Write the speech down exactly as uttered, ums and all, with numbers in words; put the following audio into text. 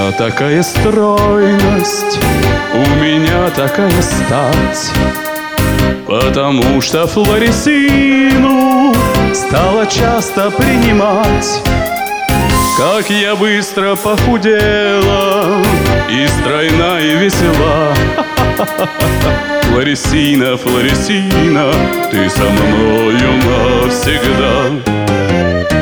меня такая стройность, у меня такая стать, потому что Флорисину стала часто принимать. Как я быстро похудела, и стройна, и весела. Флорисина, Флорисина, ты со мною навсегда.